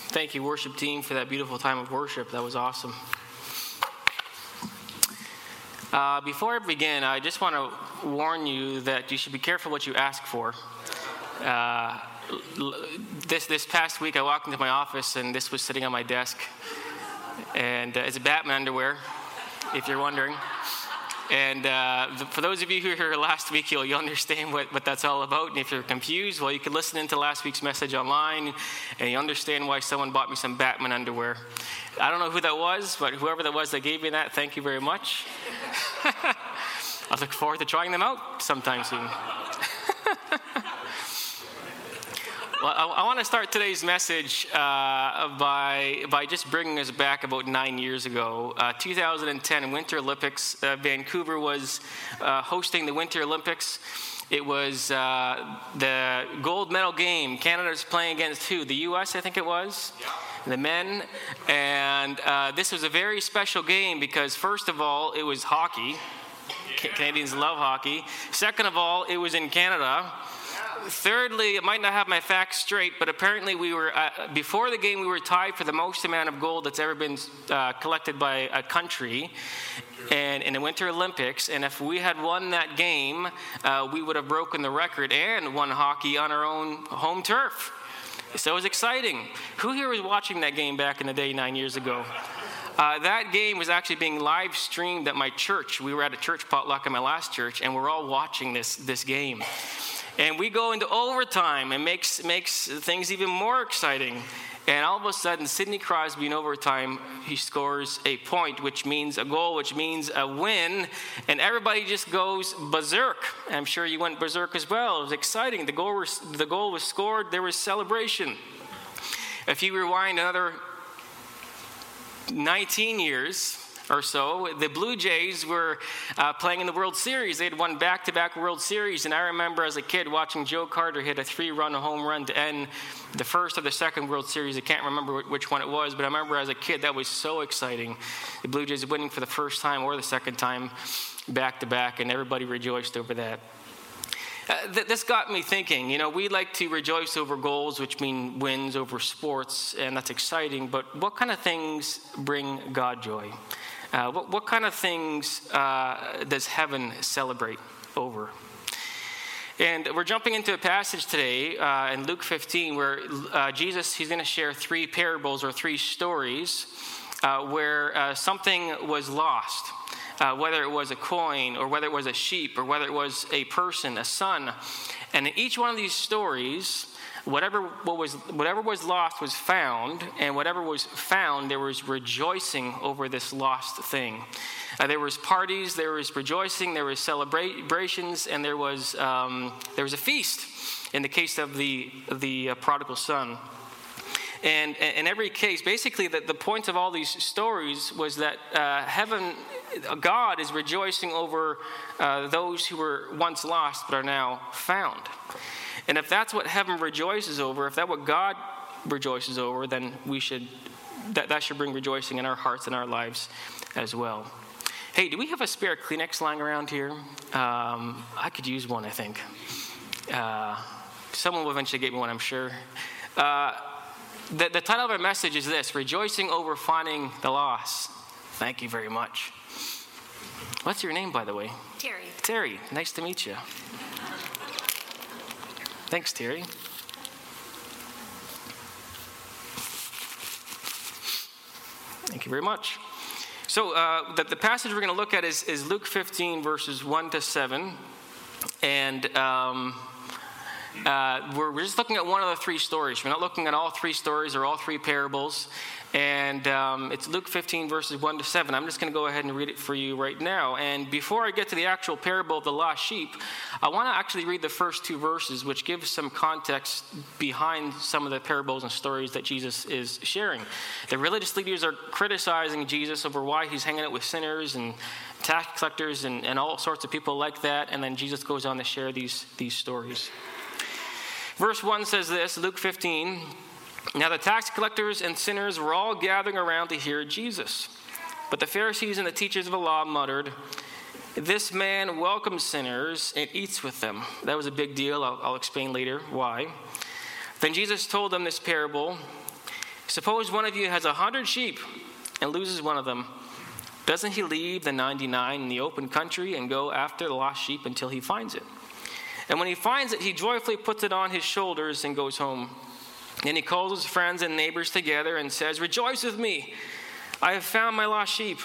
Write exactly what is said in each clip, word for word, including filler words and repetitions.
Thank you, worship team, for that beautiful time of worship. That was awesome. Uh, before I begin, I just want to warn you that you should be careful what you ask for. Uh, this this past week, I walked into my office, and this was sitting on my desk. And uh, it's Batman underwear, if you're wondering. And uh, for those of you who were here last week, you'll, you'll understand what, what that's all about. And if you're confused, well, you can listen into last week's message online, and you understand why someone bought me some Batman underwear. I don't know who that was, but whoever that was that gave me that, thank you very much. I look forward to trying them out sometime soon. Well, I, I want to start today's message uh, by by just bringing us back about nine years ago. Uh, two thousand ten Winter Olympics. Uh, Vancouver was uh, hosting the Winter Olympics. It was uh, the gold medal game. Canada was playing against who? The U S, I think it was. Yeah. The men. And uh, this was a very special game because, first of all, it was hockey. Yeah. Canadians love hockey. Second of all, it was in Canada. Thirdly, I might not have my facts straight, but apparently we were, uh, before the game, we were tied for the most amount of gold that's ever been uh, collected by a country and in the Winter Olympics. And if we had won that game, uh, we would have broken the record and won hockey on our own home turf. So it was exciting. Who here was watching that game back in the day nine years ago? Uh, that game was actually being live streamed at my church. We were at a church potluck at my last church, and we're all watching this, this game. And we go into overtime and makes makes things even more exciting. And all of a sudden, Sidney Crosby in overtime, he scores a point, which means a goal, which means a win. And everybody just goes berserk. I'm sure you went berserk as well. It was exciting. The goal was, the goal was scored. There was celebration. If you rewind another nineteen years or so, the Blue Jays were uh, playing in the World Series. They had won back-to-back World Series, and I remember as a kid watching Joe Carter hit a three-run home run to end the first or the second World Series. I can't remember which one it was, but I remember as a kid that was so exciting. The Blue Jays winning for the first time or the second time back-to-back, and everybody rejoiced over that. Uh, th- this got me thinking, you know, we like to rejoice over goals, which mean wins over sports, and that's exciting, but what kind of things bring God joy? Uh, what, what kind of things uh, does heaven celebrate over? And we're jumping into a passage today uh, in Luke fifteen where uh, Jesus, he's going to share three parables or three stories uh, where uh, something was lost. Uh, whether it was a coin or whether it was a sheep or whether it was a person, a son. And in each one of these stories, whatever what was whatever was lost was found, and whatever was found, there was rejoicing over this lost thing. Uh, there was parties, there was rejoicing, there was celebrations, and there was um, there was a feast. In the case of the the uh, prodigal son. And in every case, basically, the, the point of all these stories was that uh, heaven, God is rejoicing over uh, those who were once lost but are now found. And if that's what heaven rejoices over, if that's what God rejoices over, then we should that, that should bring rejoicing in our hearts and our lives as well. Hey, do we have a spare Kleenex lying around here? Um, I could use one, I think. Uh, someone will eventually get me one, I'm sure. Uh, The, the title of our message is this: Rejoicing Over Finding the Loss. Thank you very much. What's your name, by the way? Terry. Terry, nice to meet you. Thanks, Terry. Thank you very much. So uh, the, the passage we're going to look at is, is Luke fifteen, verses one to seven. And Um, Uh, we're, we're just looking at one of the three stories. We're not looking at all three stories or all three parables. And um, it's Luke fifteen, verses one to seven. I'm just going to go ahead and read it for you right now. And before I get to the actual parable of the lost sheep, I want to actually read the first two verses, which give some context behind some of the parables and stories that Jesus is sharing. The religious leaders are criticizing Jesus over why he's hanging out with sinners and tax collectors and, and all sorts of people like that. And then Jesus goes on to share these, these stories. Verse one says this, Luke fifteen, "Now the tax collectors and sinners were all gathering around to hear Jesus. But the Pharisees and the teachers of the law muttered, 'This man welcomes sinners and eats with them.'" That was a big deal. I'll, I'll explain later why. Then Jesus told them this parable. Suppose one of you has a hundred sheep and loses one of them. Doesn't he leave the ninety-nine in the open country and go after the lost sheep until he finds it? And when he finds it, he joyfully puts it on his shoulders and goes home. And he calls his friends and neighbors together and says, "Rejoice with me, I have found my lost sheep."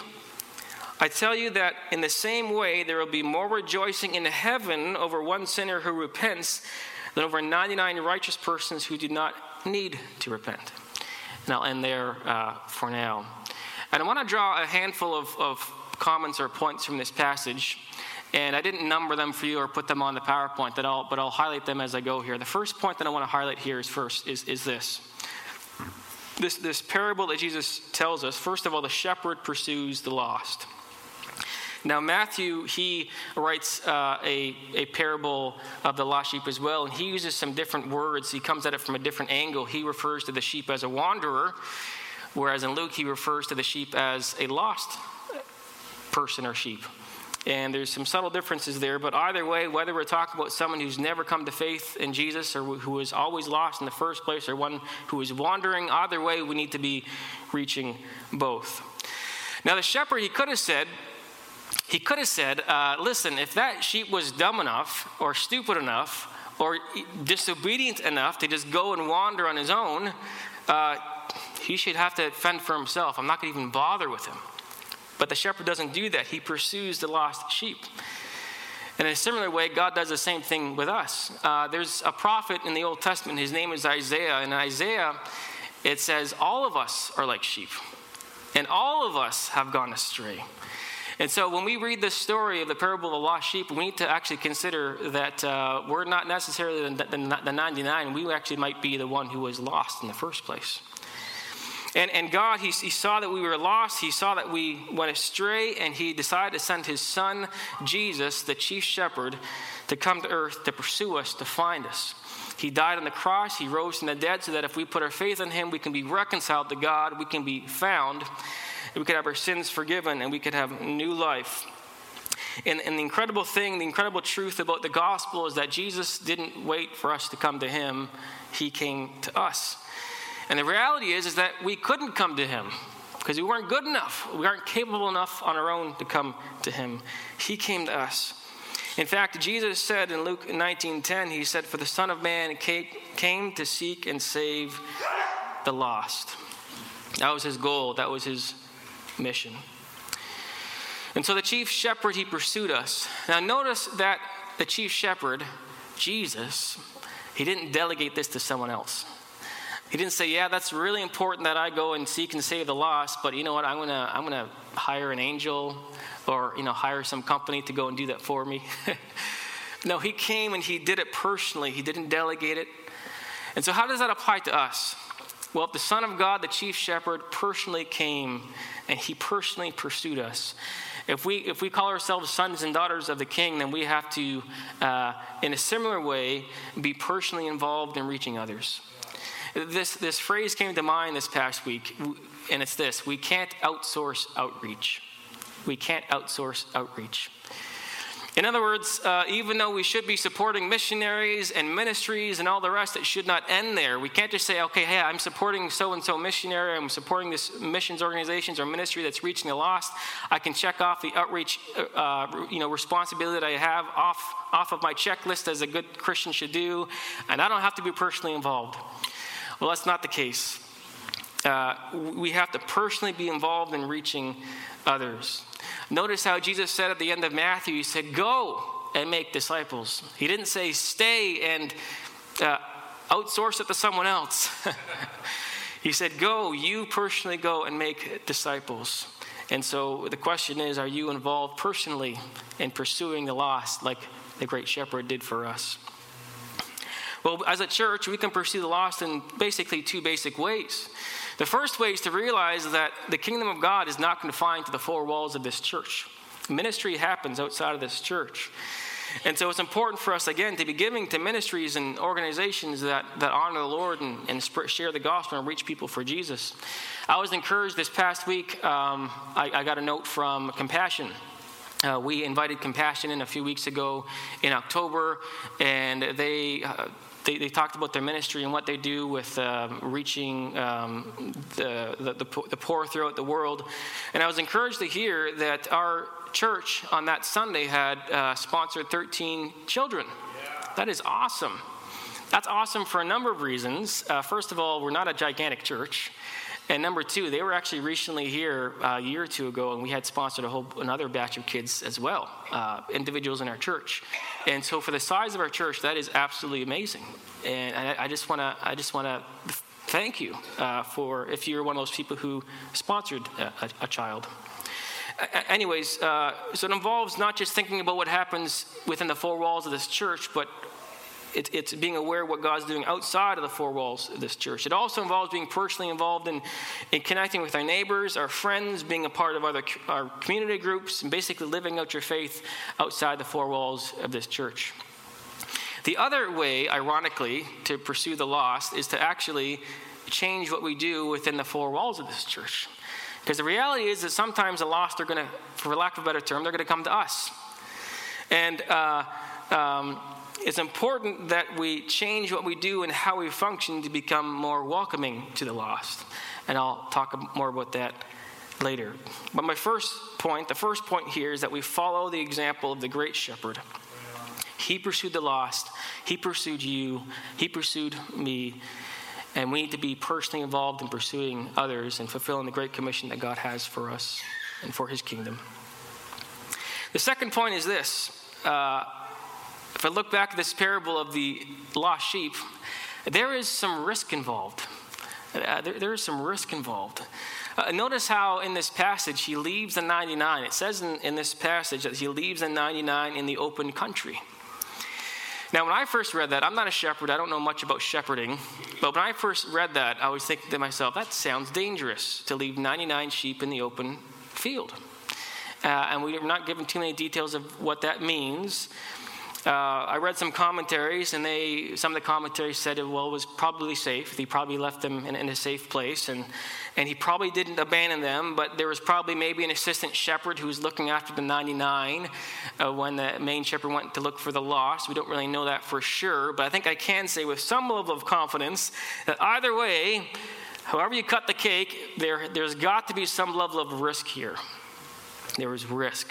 I tell you that in the same way, there will be more rejoicing in heaven over one sinner who repents than over ninety-nine righteous persons who do not need to repent. And I'll end there uh, for now. And I want to draw a handful of, of comments or points from this passage. And I didn't number them for you or put them on the PowerPoint, that I'll, but I'll highlight them as I go here. The first point that I want to highlight here is first is, is this. this. This parable that Jesus tells us, first of all, the shepherd pursues the lost. Now, Matthew, he writes uh, a, a parable of the lost sheep as well, and he uses some different words. He comes at it from a different angle. He refers to the sheep as a wanderer, whereas in Luke, he refers to the sheep as a lost person or sheep. And there's some subtle differences there, but either way, whether we're talking about someone who's never come to faith in Jesus or who was always lost in the first place or one who is wandering, either way, we need to be reaching both. Now, the shepherd, he could have said, He could have said, uh, listen, if that sheep was dumb enough or stupid enough or disobedient enough to just go and wander on his own, uh, he should have to fend for himself. I'm not going to even bother with him. But the shepherd doesn't do that. He pursues the lost sheep. And in a similar way, God does the same thing with us. Uh, there's a prophet in the Old Testament. His name is Isaiah. And in Isaiah, it says, all of us are like sheep. And all of us have gone astray. And so when we read this story of the parable of the lost sheep, we need to actually consider that uh, we're not necessarily the, the, the ninety-nine. We actually might be the one who was lost in the first place. And, and God, he, he saw that we were lost. He saw that we went astray, and he decided to send his son, Jesus, the chief shepherd, to come to earth to pursue us, to find us. He died on the cross. He rose from the dead so that if we put our faith in him, we can be reconciled to God. We can be found. We could have our sins forgiven, and we could have new life. And, and the incredible thing, the incredible truth about the gospel is that Jesus didn't wait for us to come to him. He came to us. And the reality is, is that we couldn't come to him because we weren't good enough. We aren't capable enough on our own to come to him. He came to us. In fact, Jesus said in Luke nineteen ten, he said, "For the Son of Man came to seek and save the lost." That was his goal. That was his mission. And so the chief shepherd, he pursued us. Now notice that the chief shepherd, Jesus, he didn't delegate this to someone else. He didn't say, yeah, that's really important that I go and seek and save the lost, but you know what, I'm gonna I'm gonna hire an angel or you know hire some company to go and do that for me. No, he came and he did it personally. He didn't delegate it. And so how does that apply to us? Well, if the Son of God, the chief shepherd, personally came and he personally pursued us, if we if we call ourselves sons and daughters of the King, then we have to, uh, in a similar way, be personally involved in reaching others. This this phrase came to mind this past week, and it's this: we can't outsource outreach. We can't outsource outreach. In other words, uh, even though we should be supporting missionaries and ministries and all the rest, it should not end there. We can't just say, okay, hey, I'm supporting so-and-so missionary, I'm supporting this missions organizations or ministry that's reaching the lost. I can check off the outreach uh, you know, responsibility that I have off, off of my checklist as a good Christian should do, and I don't have to be personally involved. Well, that's not the case. Uh, we have to personally be involved in reaching others. Notice how Jesus said at the end of Matthew, he said, go and make disciples. He didn't say stay and uh, outsource it to someone else. He said, go, you personally go and make disciples. And so the question is, are you involved personally in pursuing the lost like the great shepherd did for us? Well, as a church, we can pursue the lost in basically two basic ways. The first way is to realize that the kingdom of God is not confined to the four walls of this church. Ministry happens outside of this church. And so it's important for us, again, to be giving to ministries and organizations that, that honor the Lord and, and share the gospel and reach people for Jesus. I was encouraged this past week. Um, I, I got a note from Compassion. Uh, we invited Compassion in a few weeks ago in October, and they... Uh, they, they talked about their ministry and what they do with um, reaching um, the, the, the, the poor throughout the world. And I was encouraged to hear that our church on that Sunday had uh, sponsored thirteen children. Yeah. That is awesome. That's awesome for a number of reasons. Uh, first of all, we're not a gigantic church. And number two, they were actually recently here uh, a year or two ago, and we had sponsored a whole another batch of kids as well, uh, individuals in our church. And so, for the size of our church, that is absolutely amazing. And I, I just want to, I just want to thank you uh, for if you're one of those people who sponsored a, a, a child. A- anyways, uh, so it involves not just thinking about what happens within the four walls of this church, but It, it's being aware of what God's doing outside of the four walls of this church. It also involves being personally involved in, in connecting with our neighbors, our friends, being a part of other our community groups, and basically living out your faith outside the four walls of this church. The other way, ironically, to pursue the lost is to actually change what we do within the four walls of this church. Because the reality is that sometimes the lost are going to, for lack of a better term, they're going to come to us. And uh, um, it's important that we change what we do and how we function to become more welcoming to the lost. And I'll talk more about that later. But my first point, the first point here is that we follow the example of the great shepherd. He pursued the lost. He pursued you. He pursued me. And we need to be personally involved in pursuing others and fulfilling the great commission that God has for us and for his kingdom. The second point is this. Uh, If I look back at this parable of the lost sheep, there is some risk involved. Uh, there, there is some risk involved. Uh, notice how in this passage he leaves the ninety-nine. It says in, in this passage that he leaves the ninety-nine in the open country. Now, when I first read that, I'm not a shepherd. I don't know much about shepherding. But when I first read that, I was thinking to myself, that sounds dangerous to leave ninety-nine sheep in the open field. Uh, and we're not given too many details of what that means. Uh, I read some commentaries, and they some of the commentaries said, well, it was probably safe. He probably left them in, in a safe place, and, and he probably didn't abandon them, but there was probably maybe an assistant shepherd who was looking after the ninety-nine uh, when the main shepherd went to look for the lost. We don't really know that for sure, but I think I can say with some level of confidence that either way, however you cut the cake, there, there's got to be some level of risk here. There was risk.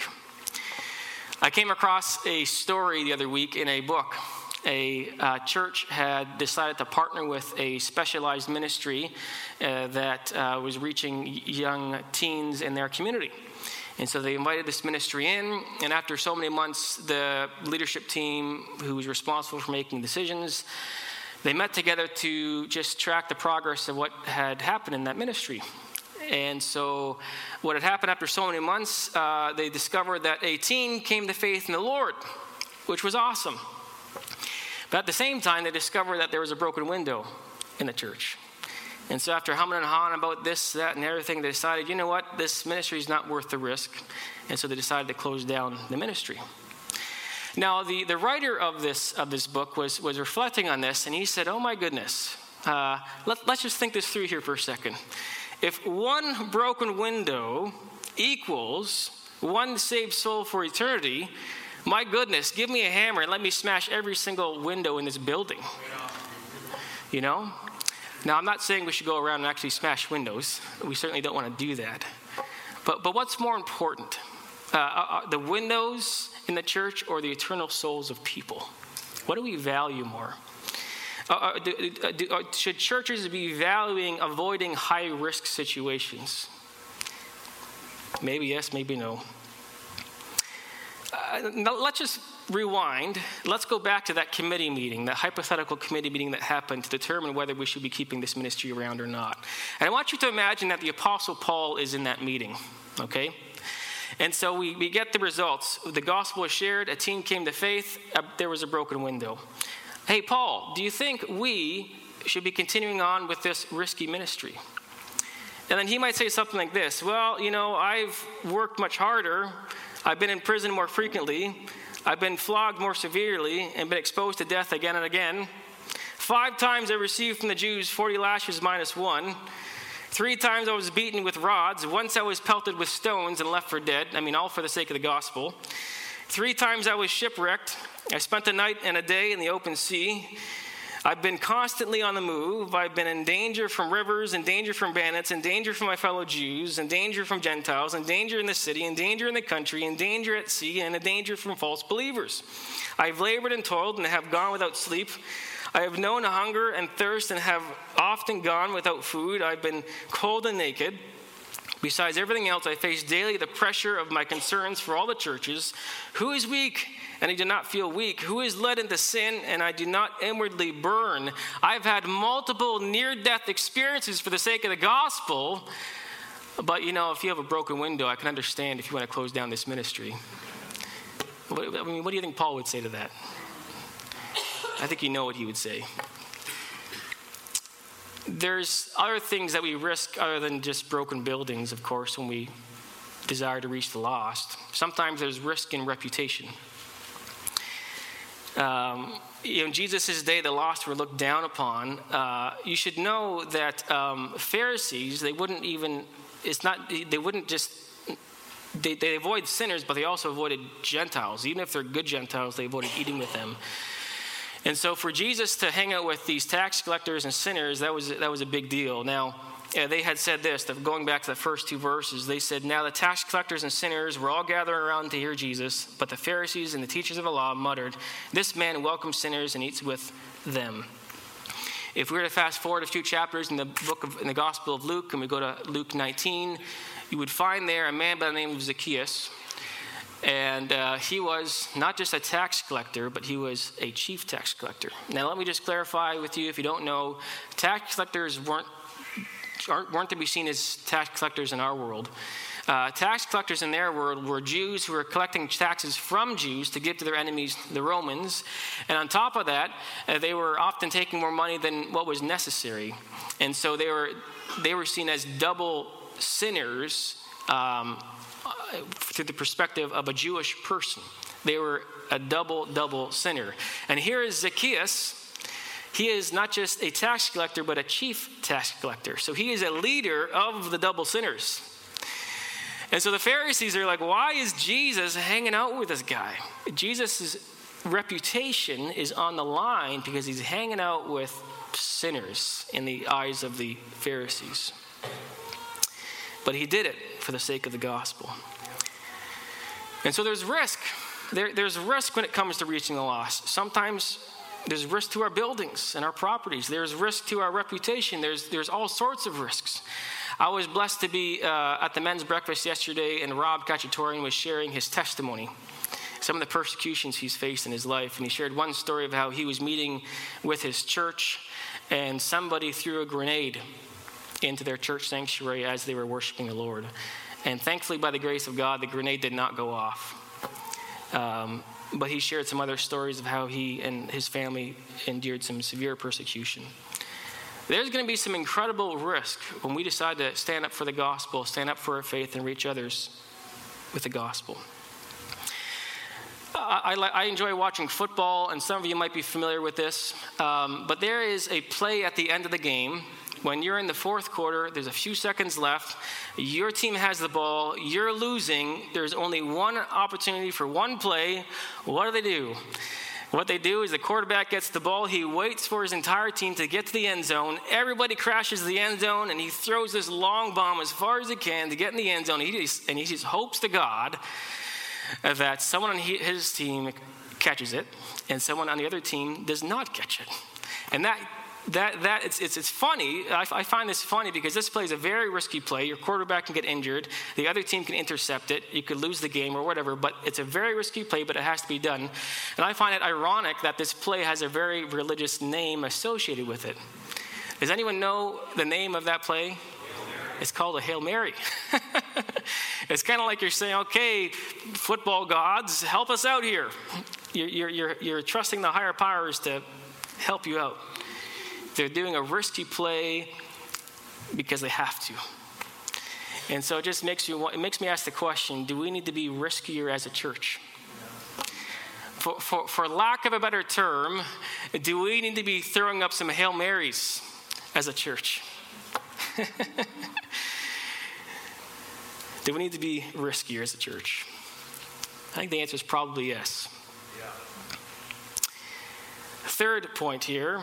I came across a story the other week in a book. A uh, church had decided to partner with a specialized ministry uh, that uh, was reaching young teens in their community. And so they invited this ministry in, and after so many months, the leadership team who was responsible for making decisions, they met together to just track the progress of what had happened in that ministry. And so what had happened after so many months, uh, they discovered that a teen came to faith in the Lord, which was awesome. But at the same time, they discovered that there was a broken window in the church. And so after humming and hawing about this, that, and everything, they decided, you know what, this ministry is not worth the risk. And so they decided to close down the ministry. Now, the, the writer of this of this book was, was reflecting on this, and he said, oh my goodness, uh, let, let's just think this through here for a second. If one broken window equals one saved soul for eternity, my goodness, give me a hammer and let me smash every single window in this building. You know? Now, I'm not saying we should go around and actually smash windows. We certainly don't want to do that. But but what's more important? Uh, uh, the windows in the church or the eternal souls of people? What do we value more? Uh, do, do, uh, should churches be valuing avoiding high-risk situations? Maybe yes, maybe no. Uh, now let's just rewind. Let's go back to that committee meeting, that hypothetical committee meeting that happened to determine whether we should be keeping this ministry around or not. And I want you to imagine that the Apostle Paul is in that meeting, okay? And so we, we get the results. The gospel was shared, a teen came to faith, uh, there was a broken window. Hey, Paul, do you think we should be continuing on with this risky ministry? And then he might say something like this. Well, you know, I've worked much harder. I've been in prison more frequently. I've been flogged more severely and been exposed to death again and again. Five times I received from the Jews forty lashes minus one. Three times I was beaten with rods. Once I was pelted with stones and left for dead. I mean, all for the sake of the gospel. Three times I was shipwrecked. I spent a night and a day in the open sea. I've been constantly on the move. I've been in danger from rivers, in danger from bandits, in danger from my fellow Jews, in danger from Gentiles, in danger in the city, in danger in the country, in danger at sea, and in danger from false believers. I've labored and toiled and have gone without sleep. I have known hunger and thirst and have often gone without food. I've been cold and naked. Besides everything else, I face daily the pressure of my concerns for all the churches. Who is weak? And I do not feel weak. Who is led into sin? And I do not inwardly burn. I've had multiple near-death experiences for the sake of the gospel. But, you know, if you have a broken window, I can understand if you want to close down this ministry. I mean, what do you think Paul would say to that? I think you know what he would say. There's other things that we risk other than just broken buildings, of course, when we desire to reach the lost. Sometimes there's risk in reputation. Um, you know, in Jesus' day, the lost were looked down upon. Uh, you should know that um, Pharisees, they wouldn't even, it's not, they wouldn't just, they, they avoid sinners, but they also avoided Gentiles. Even if they're good Gentiles, they avoided eating with them. And so for Jesus to hang out with these tax collectors and sinners, that was that was a big deal. Now, yeah, they had said this, that going back to the first two verses, they said, now the tax collectors and sinners were all gathering around to hear Jesus, but the Pharisees and the teachers of the law muttered, this man welcomes sinners and eats with them. If we were to fast forward a few chapters in the book of in the Gospel of Luke, and we go to Luke nineteen, you would find there a man by the name of Zacchaeus. And uh, he was not just a tax collector, but he was a chief tax collector. Now, let me just clarify with you, if you don't know, tax collectors weren't, weren't to be seen as tax collectors in our world. Uh, tax collectors in their world were Jews who were collecting taxes from Jews to give to their enemies, the Romans. And on top of that, uh, they were often taking more money than what was necessary. And so they were, they were seen as double sinners, um, through the perspective of a Jewish person. They were a double, double sinner. And here is Zacchaeus. He is not just a tax collector, but a chief tax collector. So he is a leader of the double sinners. And so the Pharisees are like, why is Jesus hanging out with this guy? Jesus' reputation is on the line because he's hanging out with sinners in the eyes of the Pharisees. But he did it for the sake of the gospel. And so there's risk. There, there's risk when it comes to reaching the lost. Sometimes there's risk to our buildings and our properties. There's risk to our reputation. There's, there's all sorts of risks. I was blessed to be uh, at the men's breakfast yesterday, and Rob Cacciatorian was sharing his testimony, some of the persecutions he's faced in his life. And he shared one story of how he was meeting with his church, and somebody threw a grenade into their church sanctuary as they were worshiping the Lord. And thankfully, by the grace of God, the grenade did not go off. Um, but he shared some other stories of how he and his family endured some severe persecution. There's going to be some incredible risk when we decide to stand up for the gospel, stand up for our faith, and reach others with the gospel. I, I, I enjoy watching football, and some of you might be familiar with this. Um, but there is a play at the end of the game. When you're in the fourth quarter, there's a few seconds left, your team has the ball, you're losing, there's only one opportunity for one play. What do they do? What they do is the quarterback gets the ball, he waits for his entire team to get to the end zone, everybody crashes to the end zone, and he throws this long bomb as far as he can to get in the end zone, he just, and he just hopes to God that someone on his team catches it, and someone on the other team does not catch it. And that That that it's it's, it's funny. I, I find this funny because this play is a very risky play. Your quarterback can get injured. The other team can intercept it. You could lose the game or whatever. But it's a very risky play, but it has to be done. And I find it ironic that this play has a very religious name associated with it. Does anyone know the name of that play? It's called a Hail Mary. It's kind of like you're saying, okay, football gods, help us out here. You're, you're, you're, you're trusting the higher powers to help you out. They're doing a risky play because they have to. And so it just makes you, it makes me ask the question, do we need to be riskier as a church? For, for, for lack of a better term, do we need to be throwing up some Hail Marys as a church? Do we need to be riskier as a church? I think the answer is probably yes. Third point here.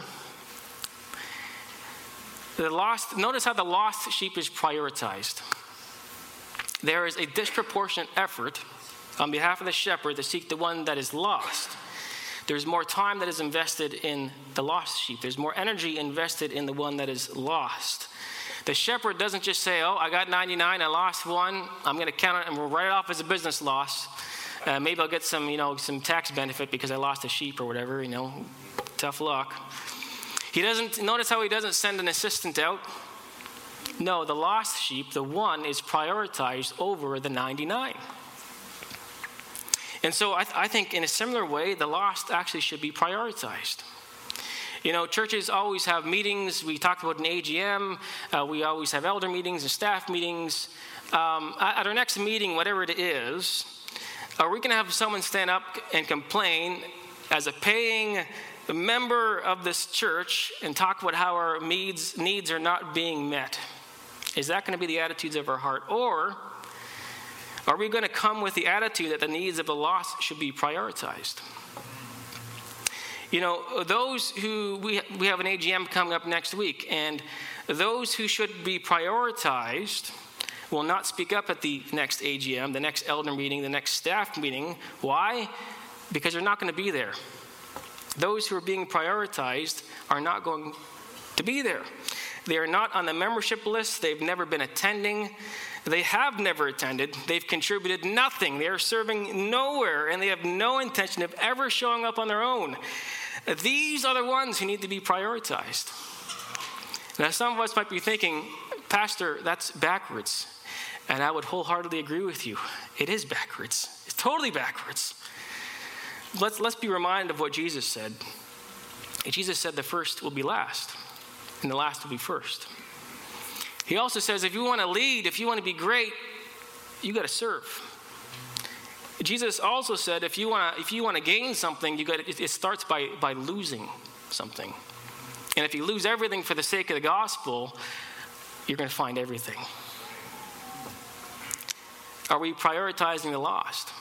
The lost, notice how the lost sheep is prioritized. There is a disproportionate effort on behalf of the shepherd to seek the one that is lost. There's more time that is invested in the lost sheep. There's more energy invested in the one that is lost. The shepherd doesn't just say, oh, I got ninety-nine, I lost one, I'm going to count it and we'll write it off as a business loss. Uh, maybe I'll get some, you know, some tax benefit because I lost a sheep or whatever, you know, tough luck. He doesn't, notice how he doesn't send an assistant out. No, the lost sheep, the one, is prioritized over the ninety-nine. And so I, th- I think in a similar way, the lost actually should be prioritized. You know, churches always have meetings. We talked about an A G M. Uh, we always have elder meetings and staff meetings. Um, at our next meeting, whatever it is, are we going to have someone stand up and complain as a paying member of this church and talk about how our needs, needs are not being met? Is that going to be the attitudes of our heart? Or are we going to come with the attitude that the needs of the lost should be prioritized? You know, those who, we, we have an A G M coming up next week, and those who should be prioritized will not speak up at the next A G M, the next elder meeting, the next staff meeting. Why? Because they're not going to be there. Those who are being prioritized are not going to be there. They are not on the membership list. They've never been attending. They have never attended. They've contributed nothing. They are serving nowhere, and they have no intention of ever showing up on their own. These are the ones who need to be prioritized. Now, some of us might be thinking, Pastor, that's backwards. And I would wholeheartedly agree with you. It is backwards. It's totally backwards. Let's, let's be reminded of what Jesus said. Jesus said the first will be last, and the last will be first. He also says if you want to lead, if you want to be great, you got to serve. Jesus also said if you want to if you want to gain something, you got it, it starts by by losing something. And if you lose everything for the sake of the gospel, you're going to find everything. Are we prioritizing the lost?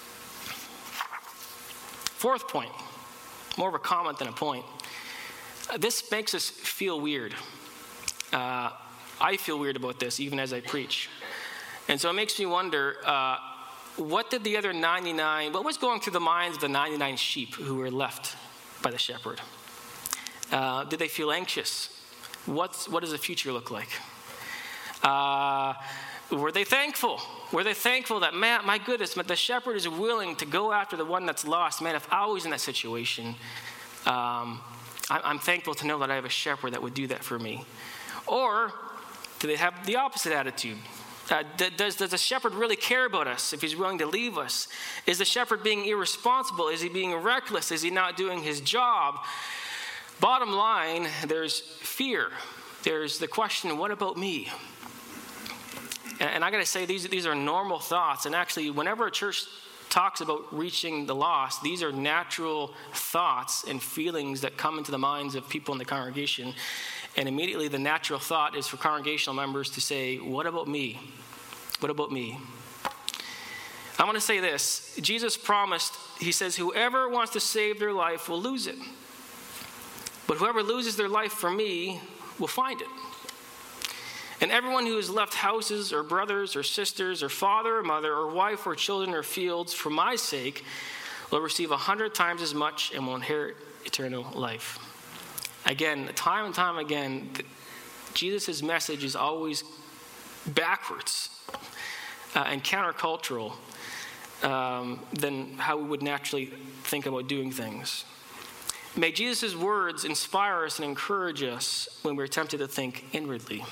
Fourth point, more of a comment than a point. Uh, this makes us feel weird. Uh, I feel weird about this even as I preach. And so it makes me wonder, uh, what did the other ninety-nine, what was going through the minds of the ninety-nine sheep who were left by the shepherd? Uh, did they feel anxious? What's, what does the future look like? Uh, were they thankful? Were they thankful that, man, my goodness, the shepherd is willing to go after the one that's lost? Man, if I was in that situation, um, I'm thankful to know that I have a shepherd that would do that for me. Or do they have the opposite attitude? Uh, does, does the shepherd really care about us if he's willing to leave us? Is the shepherd being irresponsible? Is he being reckless? Is he not doing his job? Bottom line, there's fear. There's the question, what about me? And, and I got to say, these, these are normal thoughts. And actually, whenever a church talks about reaching the lost, these are natural thoughts and feelings that come into the minds of people in the congregation. And immediately the natural thought is for congregational members to say, what about me? What about me? I want to say this. Jesus promised, he says, whoever wants to save their life will lose it. But whoever loses their life for me will find it. And everyone who has left houses or brothers or sisters or father or mother or wife or children or fields for my sake will receive a hundred times as much and will inherit eternal life. Again, time and time again, Jesus' message is always backwards uh, and countercultural um, than how we would naturally think about doing things. May Jesus' words inspire us and encourage us when we're tempted to think inwardly.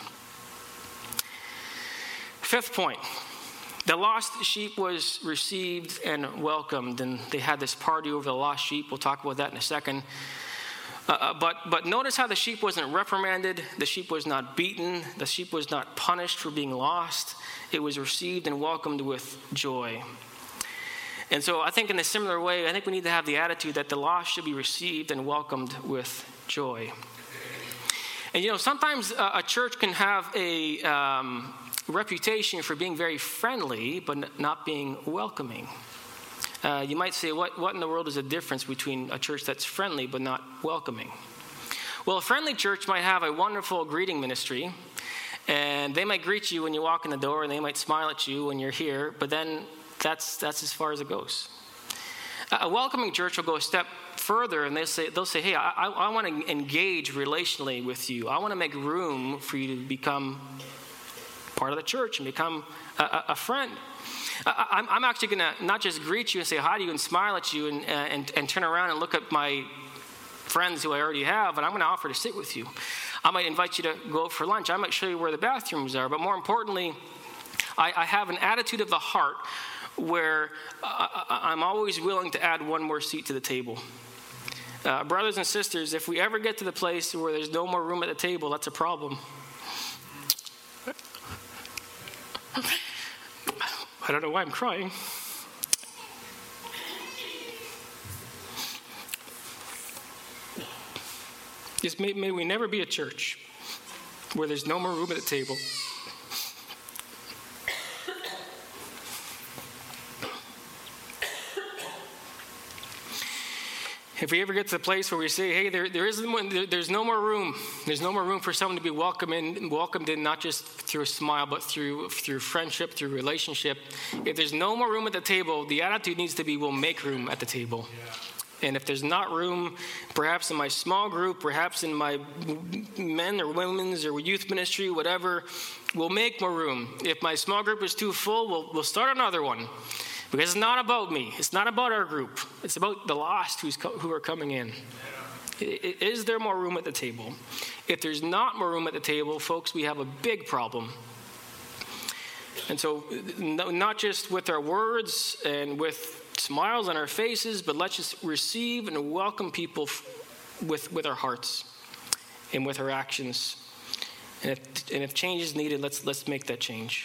Fifth point, the lost sheep was received and welcomed, and they had this party over the lost sheep. We'll talk about that in a second. Uh, but, but notice how the sheep wasn't reprimanded, the sheep was not beaten, the sheep was not punished for being lost. It was received and welcomed with joy. And so I think in a similar way, I think we need to have the attitude that the lost should be received and welcomed with joy. And you know, sometimes uh, a church can have a um, reputation for being very friendly, but not being welcoming. Uh, you might say, what, what in the world is the difference between a church that's friendly but not welcoming? Well, a friendly church might have a wonderful greeting ministry, and they might greet you when you walk in the door, and they might smile at you when you're here, but then that's that's as far as it goes. A welcoming church will go a step further, and they'll say, they'll say, hey, I, I, I want to engage relationally with you. I want to make room for you to become part of the church and become a, a, a friend. I, I'm, I'm actually going to not just greet you and say hi to you and smile at you and, and, and turn around and look at my friends who I already have, and I'm going to offer to sit with you. I might invite you to go out for lunch. I might show you where the bathrooms are. But more importantly, I, I have an attitude of the heart where I, I'm always willing to add one more seat to the table. Uh, brothers and sisters, if we ever get to the place where there's no more room at the table, that's a problem. I don't know why I'm crying. Just may, may we never be a church where there's no more room at the table. If we ever get to the place where we say, hey, there, there isn't one, there, there's no more room. There's no more room for someone to be welcomed in, welcomed in, not just through a smile, but through through friendship, through relationship. If there's no more room at the table, the attitude needs to be, we'll make room at the table. Yeah. And if there's not room, perhaps in my small group, perhaps in my men or women's or youth ministry, whatever, we'll make more room. If my small group is too full, we'll, we'll start another one. Because it's not about me. It's not about our group. It's about the lost who's co- who are coming in. Is there more room at the table? If there's not more room at the table, folks, we have a big problem. And so not just with our words and with smiles on our faces, but let's just receive and welcome people with, with our hearts and with our actions. And if, and if change is needed, let's let's make that change.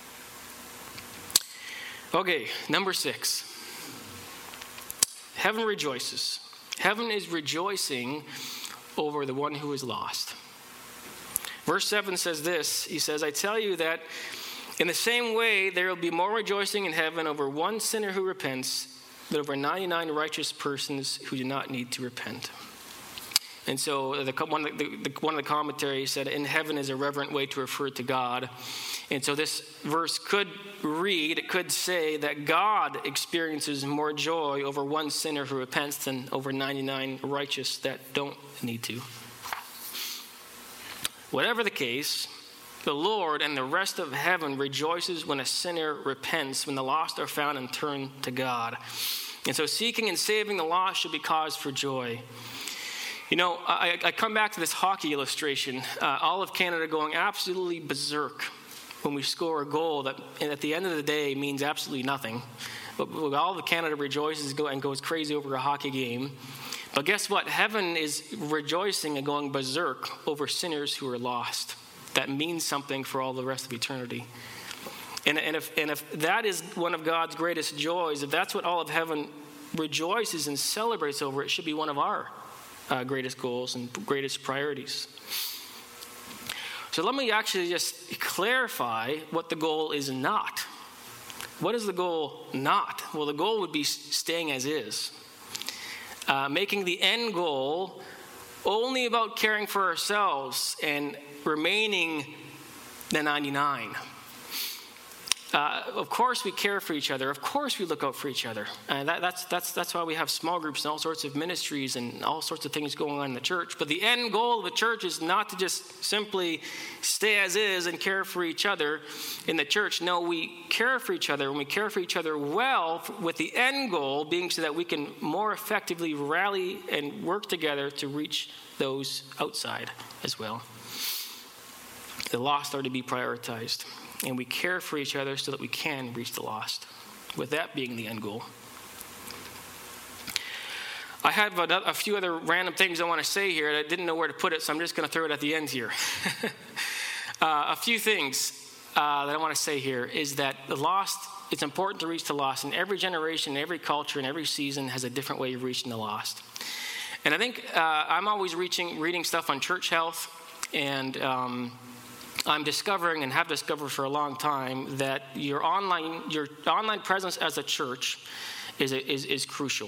Okay, number six. Heaven rejoices. Heaven is rejoicing over the one who is lost. Verse seven says this. He says, I tell you that in the same way there will be more rejoicing in heaven over one sinner who repents than over ninety-nine righteous persons who do not need to repent. And so the, one, of the, the, one of the commentaries said, in heaven is a reverent way to refer to God. And so this verse could read, it could say that God experiences more joy over one sinner who repents than over ninety-nine righteous that don't need to. Whatever the case, the Lord and the rest of heaven rejoices when a sinner repents, when the lost are found and turn to God. And so seeking and saving the lost should be cause for joy. You know, I, I come back to this hockey illustration. Uh, all of Canada going absolutely berserk when we score a goal that at the end of the day means absolutely nothing. But all of Canada rejoices and goes crazy over a hockey game. But guess what? Heaven is rejoicing and going berserk over sinners who are lost. That means something for all the rest of eternity. And, and, if, and if that is one of God's greatest joys, if that's what all of heaven rejoices and celebrates over, it should be one of our uh, greatest goals and greatest priorities. So let me actually just clarify what the goal is not. What is the goal not? Well, the goal would be staying as is. Uh, making the end goal only about caring for ourselves and remaining the ninety-nine. Uh, of course we care for each other. Of course we look out for each other. And that, that's, that's, that's why we have small groups and all sorts of ministries and all sorts of things going on in the church. But the end goal of the church is not to just simply stay as is and care for each other in the church. No, we care for each other, and we care for each other well, with the end goal being so that we can more effectively rally and work together to reach those outside as well. The lost are to be prioritized. And we care for each other so that we can reach the lost, with that being the end goal. I have a, a few other random things I want to say here, and I didn't know where to put it, so I'm just going to throw it at the end here. uh, a few things uh, that I want to say here is that the lost, it's important to reach the lost. And every generation, every culture, and every season has a different way of reaching the lost. And I think uh, I'm always reaching, reading stuff on church health, and um, I'm discovering and have discovered for a long time that your online your online presence as a church is, is, is crucial.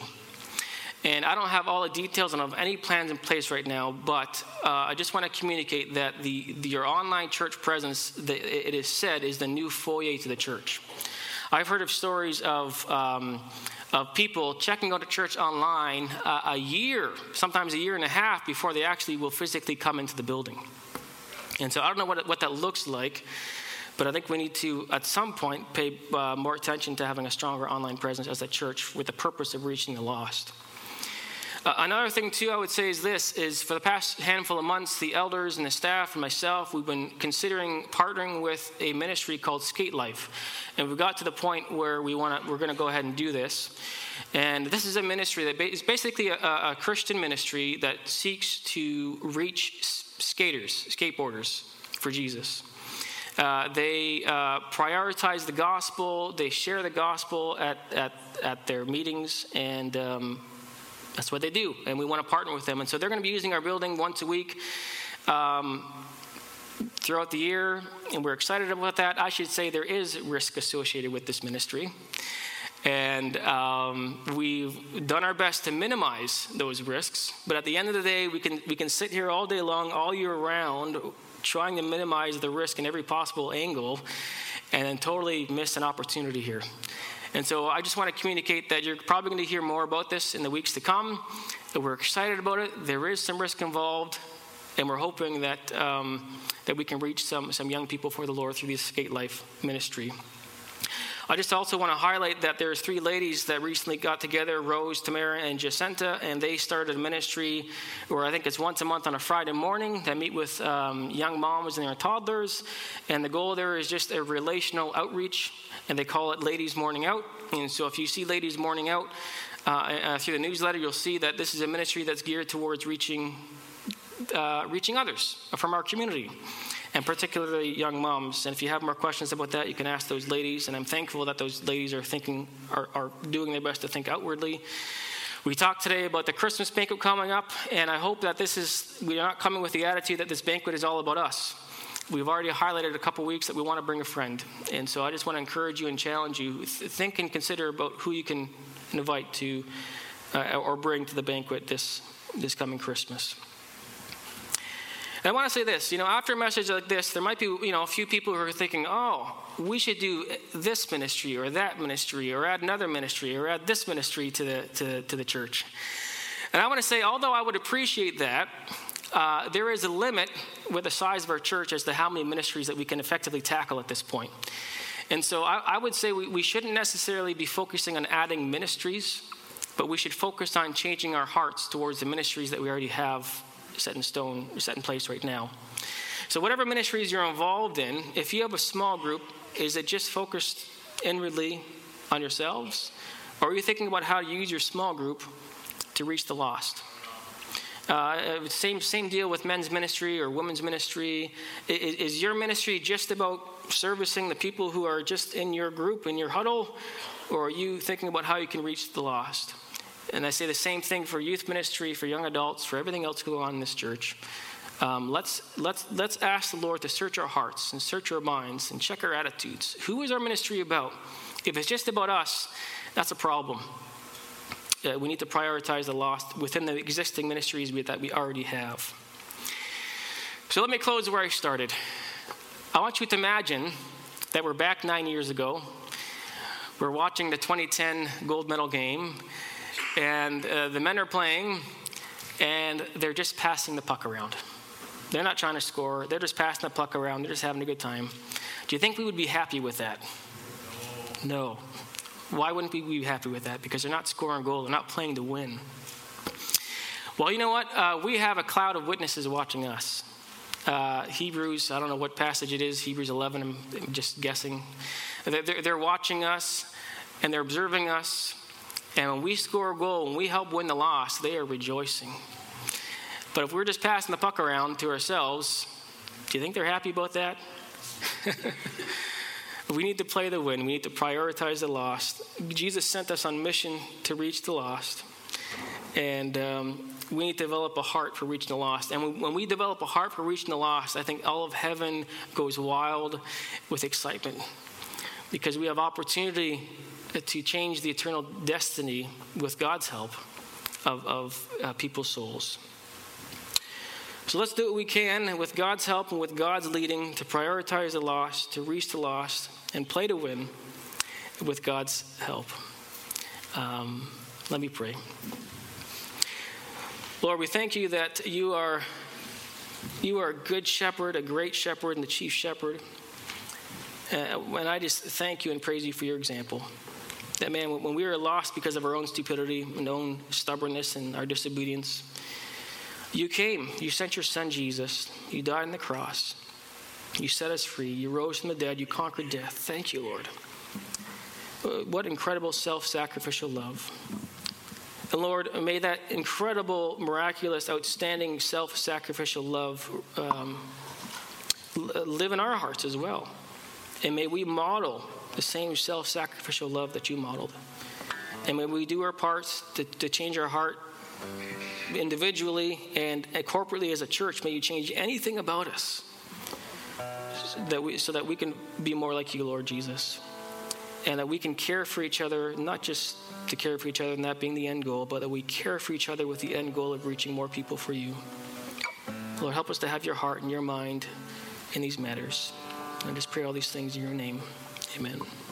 And I don't have all the details and of any plans in place right now, but uh, I just want to communicate that the, the your online church presence, the, it is said, is the new foyer to the church. I've heard of stories of um, of people checking out a church online uh, a year, sometimes a year and a half before they actually will physically come into the building. And so I don't know what what that looks like, but I think we need to, at some point, pay uh, more attention to having a stronger online presence as a church with the purpose of reaching the lost. Uh, another thing, too, I would say is this, is for the past handful of months, the elders and the staff and myself, we've been considering partnering with a ministry called Skate Life. And we got to the point where we want to, we're going to go ahead and do this. And this is a ministry that is basically a, a Christian ministry that seeks to reach skaters, skateboarders for Jesus. Uh, they uh, prioritize the gospel. They share the gospel at, at, at their meetings, and um, that's what they do, and we want to partner with them. And so they're going to be using our building once a week um, throughout the year, and we're excited about that. I should say there is risk associated with this ministry, and um, we've done our best to minimize those risks. But at the end of the day, we can we can sit here all day long, all year round, trying to minimize the risk in every possible angle, and then totally miss an opportunity here. And so I just want to communicate that you're probably going to hear more about this in the weeks to come. That we're excited about it. There is some risk involved, and we're hoping that um, that we can reach some some young people for the Lord through this Skate Life ministry. I just also want to highlight that there's three ladies that recently got together, Rose, Tamara, and Jacinta, and they started a ministry where I think it's once a month on a Friday morning. They meet with um, young moms and their toddlers, and the goal there is just a relational outreach, and they call it Ladies Morning Out. And so if you see Ladies Morning Out uh, uh, through the newsletter, you'll see that this is a ministry that's geared towards reaching uh, reaching others from our community, and particularly young moms. And if you have more questions about that, you can ask those ladies. And I'm thankful that those ladies are thinking, are, are doing their best to think outwardly. We talked today about the Christmas banquet coming up, and I hope that this is, we are not coming with the attitude that this banquet is all about us. We've already highlighted a couple weeks that we want to bring a friend. And so I just want to encourage you and challenge you. Think and consider about who you can invite to uh, or bring to the banquet this, this coming Christmas. And I want to say this, you know, after a message like this, there might be, you know, a few people who are thinking, oh, we should do this ministry or that ministry or add another ministry or add this ministry to the to, to the church. And I want to say, although I would appreciate that, uh, there is a limit with the size of our church as to how many ministries that we can effectively tackle at this point. And so I, I would say we, we shouldn't necessarily be focusing on adding ministries, but we should focus on changing our hearts towards the ministries that we already have set in stone, set in place right now. So whatever ministries you're involved in, if you have a small group, is it just focused inwardly on yourselves? Or are you thinking about how to use your small group to reach the lost? Uh, same same deal with men's ministry or women's ministry. Is, is your ministry just about servicing the people who are just in your group, in your huddle? Or are you thinking about how you can reach the lost? And I say the same thing for youth ministry, for young adults, for everything else going on in this church. Um, let's let's let's ask the Lord to search our hearts and search our minds and check our attitudes. Who is our ministry about? If it's just about us, that's a problem. Uh, we need to prioritize the lost within the existing ministries we, that we already have. So let me close where I started. I want you to imagine that we're back nine years ago. We're watching the twenty ten gold medal game. And uh, the men are playing, and they're just passing the puck around. They're not trying to score. They're just passing the puck around. They're just having a good time. Do you think we would be happy with that? No. Why wouldn't we be happy with that? Because they're not scoring goal. They're not playing to win. Well, you know what? Uh, we have a cloud of witnesses watching us. Uh, Hebrews, I don't know what passage it is, Hebrews eleven, I'm, I'm just guessing. They're, they're watching us, and they're observing us. And when we score a goal, when we help win the loss, they are rejoicing. But if we're just passing the puck around to ourselves, do you think they're happy about that? We need to play the win. We need to prioritize the lost. Jesus sent us on mission to reach the lost. And um, we need to develop a heart for reaching the lost. And when we develop a heart for reaching the lost, I think all of heaven goes wild with excitement. Because we have opportunity to change the eternal destiny with God's help of, of uh, people's souls. So let's do what we can with God's help and with God's leading to prioritize the lost, to reach the lost, and play to win with God's help. Um, let me pray. Lord, we thank you that you are you are a good shepherd, a great shepherd, and the chief shepherd. Uh, and I just thank you and praise you for your example. That, man, when we were lost because of our own stupidity and own stubbornness and our disobedience, you came. You sent your son, Jesus. You died on the cross. You set us free. You rose from the dead. You conquered death. Thank you, Lord. What incredible self-sacrificial love. And Lord, may that incredible, miraculous, outstanding self-sacrificial love um, live in our hearts as well. And may we model the same self-sacrificial love that you modeled. And may we do our parts to, to change our heart individually and corporately as a church. May you change anything about us so that we, so that we can be more like you, Lord Jesus. And that we can care for each other, not just to care for each other and that being the end goal, but that we care for each other with the end goal of reaching more people for you. Lord, help us to have your heart and your mind in these matters. I just pray all these things in your name. Amen.